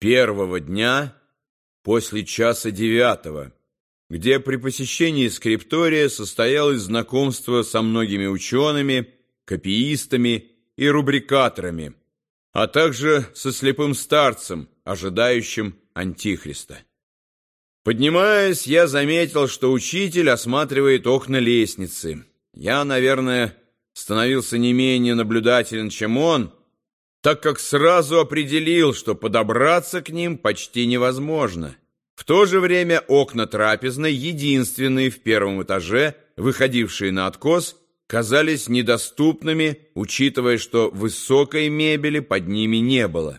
первого дня после часа 9, где при посещении скриптория состоялось знакомство со многими учеными, копиистами и рубрикаторами, а также со слепым старцем, ожидающим Антихриста. Поднимаясь, я заметил, что учитель осматривает окна лестницы. Я, наверное, становился не менее наблюдателен, чем он, так как сразу определил, что подобраться к ним почти невозможно. В то же время окна трапезной, единственные в первом этаже, выходившие на откос, казались недоступными, учитывая, что высокой мебели под ними не было.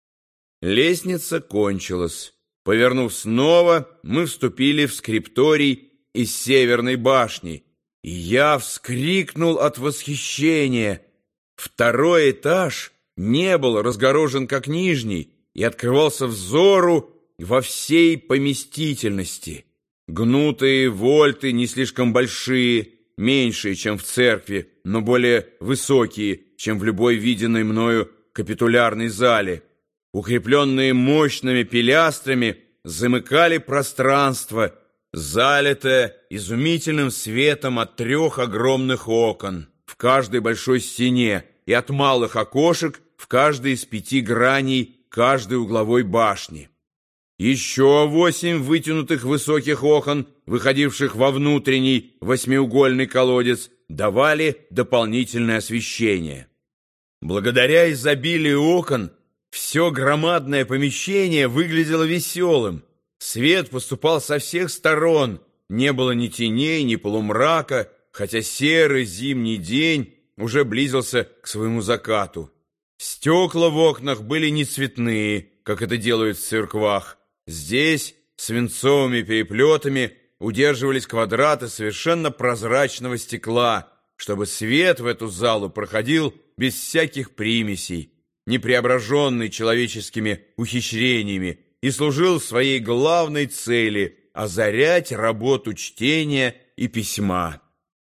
Лестница кончилась. Повернув снова, мы вступили в скрипторий из Северной башни, и я вскрикнул от восхищения. Второй этаж не был разгорожен, как нижний, и открывался взору во всей поместительности. Гнутые вольты не слишком большие, меньшие, чем в церкви, но более высокие, чем в любой виденной мною капитулярной зале, укрепленные мощными пилястрами, замыкали пространство, залитое изумительным светом от 3 огромных окон в каждой большой стене и от малых окошек в каждой из 5 граней каждой угловой башни. Еще 8 вытянутых высоких окон, выходивших во внутренний 8-угольный колодец, давали дополнительное освещение. Благодаря изобилию окон все громадное помещение выглядело веселым. Свет поступал со всех сторон, не было ни теней, ни полумрака, хотя серый зимний день уже близился к своему закату. Стекла в окнах были не цветные, как это делают в церквах. Здесь свинцовыми переплетами удерживались квадраты совершенно прозрачного стекла, чтобы свет в эту залу проходил без всяких примесей, не преображенный человеческими ухищрениями, и служил своей главной цели — озарять работу чтения и письма.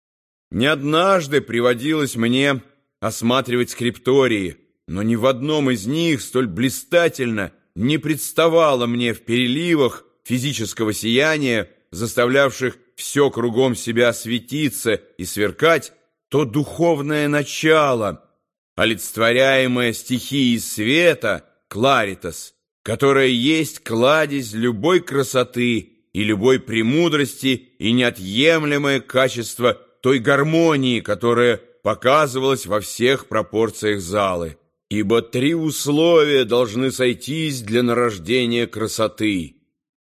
Не однажды приводилось мне осматривать скриптории, но ни в одном из них столь блистательно не представало мне в переливах физического сияния, заставлявших все кругом себя светиться и сверкать, то духовное начало, олицетворяемое стихией света, кларитас, которая есть кладезь любой красоты и любой премудрости и неотъемлемое качество той гармонии, которая показывалась во всех пропорциях залы. Ибо 3 условия должны сойтись для нарождения красоты.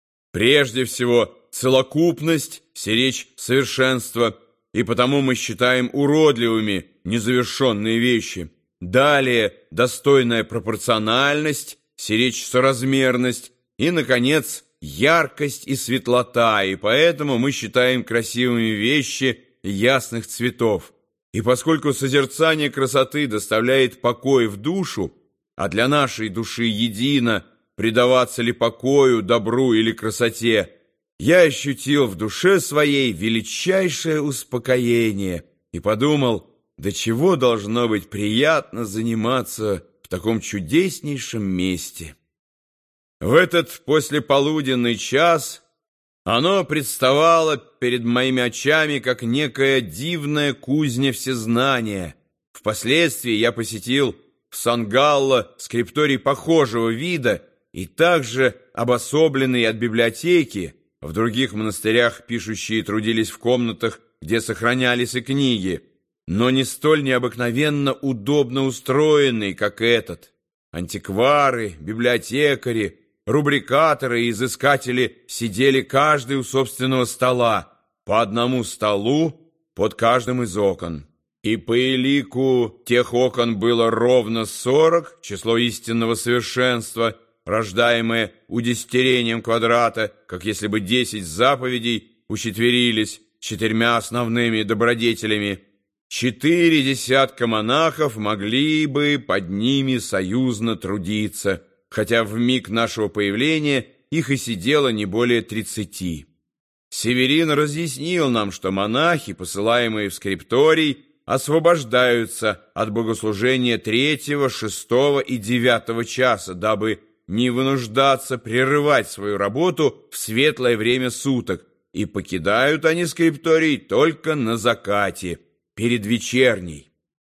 Прежде всего, целокупность, сиречь совершенства, и потому мы считаем уродливыми незавершенные вещи. Далее, достойная пропорциональность, сиречь соразмерность, и, наконец, яркость и светлота, и поэтому мы считаем красивыми вещи ясных цветов. И поскольку созерцание красоты доставляет покой в душу, а для нашей души едино, предаваться ли покою, добру или красоте, я ощутил в душе своей величайшее успокоение и подумал, до чего должно быть приятно заниматься в таком чудеснейшем месте. В этот послеполуденный час оно представало перед моими очами как некая дивная кузня всезнания. Впоследствии я посетил в Сан-Галло скрипторий похожего вида и также обособленный от библиотеки. В других монастырях пишущие трудились в комнатах, где сохранялись и книги, но не столь необыкновенно удобно устроенный, как этот. Антиквары, библиотекари, рубрикаторы и изыскатели сидели каждый у собственного стола, по одному столу под каждым из окон. И по элику тех окон было ровно 40, число истинного совершенства, рождаемое удесятерением квадрата, как если бы 10 заповедей учетверились 4 основными добродетелями. 4 десятка монахов могли бы под ними союзно трудиться, хотя в миг нашего появления их и сидело не более 30. Северин разъяснил нам, что монахи, посылаемые в скрипторий, освобождаются от богослужения 3, 6 и 9 часа, дабы не вынуждаться прерывать свою работу в светлое время суток, и покидают они скрипторий только на закате, перед вечерней.